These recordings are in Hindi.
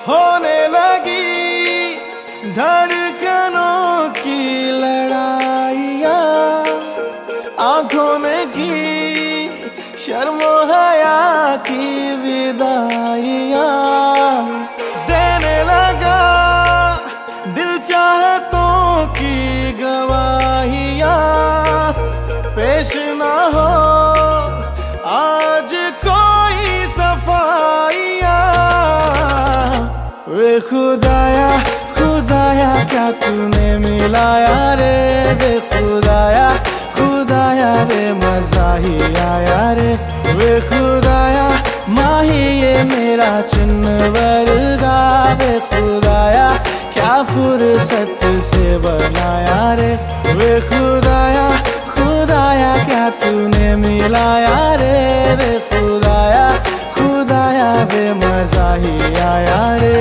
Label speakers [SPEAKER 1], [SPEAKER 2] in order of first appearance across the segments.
[SPEAKER 1] होने लगी धड़कनों की लड़ाइयाँ, आंखों में की शर्मो हया की विदाइयाँ। देने लगा दिल चाहतों की गवाहियाँ, पेश ना हो आज कोई सफाइयाँ। वे खुदाया खुदाया क्या तूने मिलाया रे, वे खुदाया खुदाया वे मजा ही आया रे। वे खुदाया माही ये मेरा चिन्ह वर्गा, वे खुदाया क्या फुर्सत से बनाया रे। वे खुदाया खुदाया क्या तूने मिलाया रे, वे खुदाया खुदाया वे मजा ही आया रे।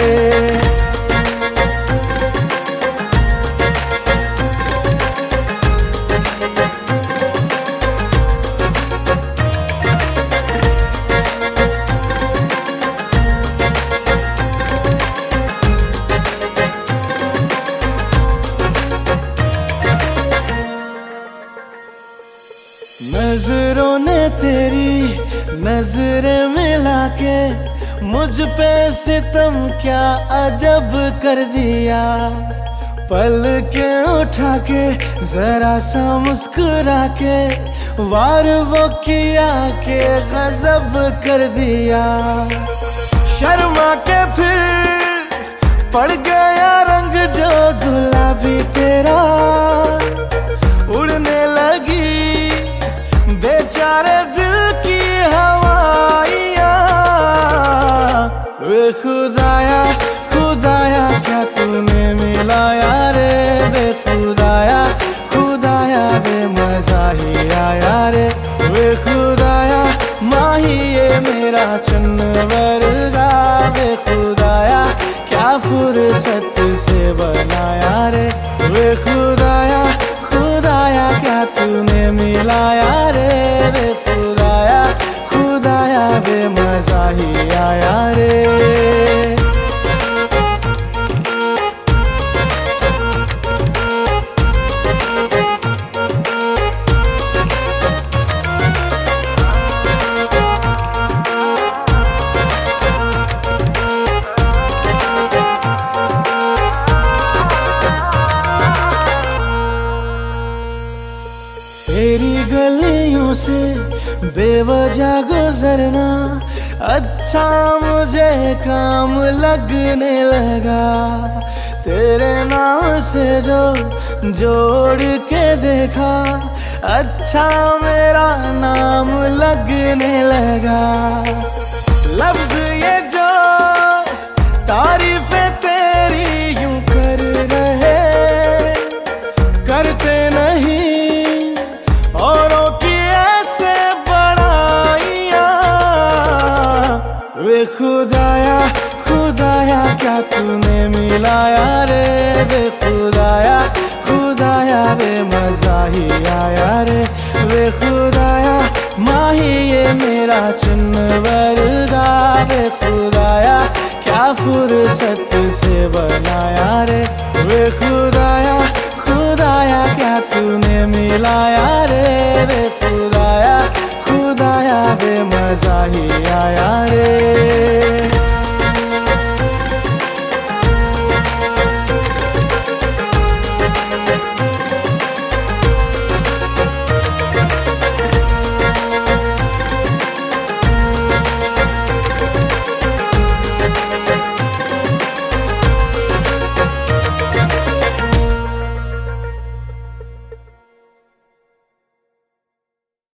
[SPEAKER 1] नजरों ने तेरी नजरें मिला के मुझ पे सितम क्या अजब कर दिया। पल के उठा के जरा सा मुस्कुरा के वार वो किया के गजब कर दिया। शर्मा के फिर पड़ गया रंग जो गुलाबी तेरा, उड़ने लगी बेचारे दिल की हवाइयाँ। वे खुदाया खुदाया क्या तूने मिलाया रे, वे खुदाया खुदाया वे मजा ही आया रे। वे खुदाया माही ये मेरा चिन्ह वर्गा, वे खुदाया क्या फुर्सत से बनाया रे। वे खुदाया खुदाया क्या तूने मिलाया रे, वे खुदाया खुदाया वे मजा ही आया रे। तेरी गलियों से बेवजह गुजरना अच्छा मुझे काम लगने लगा। तेरे नाम से जो जोड़ के देखा अच्छा मेरा नाम लगने लगा। लफ्ज ये जो तारीफें तेरी यूं कर रहे, करते नहीं औरों की ऐसे बड़ाइयाँ। वे खुदाया खुदाया क्या तूने मिलाया रे, वे खुदाया खुदाया वे मजा ही आया रे। वे खुदाया माही ये मेरा चिन्ह वर्गा, वे खुदाया क्या फुर्सत से बनाया रे। वे खुदाया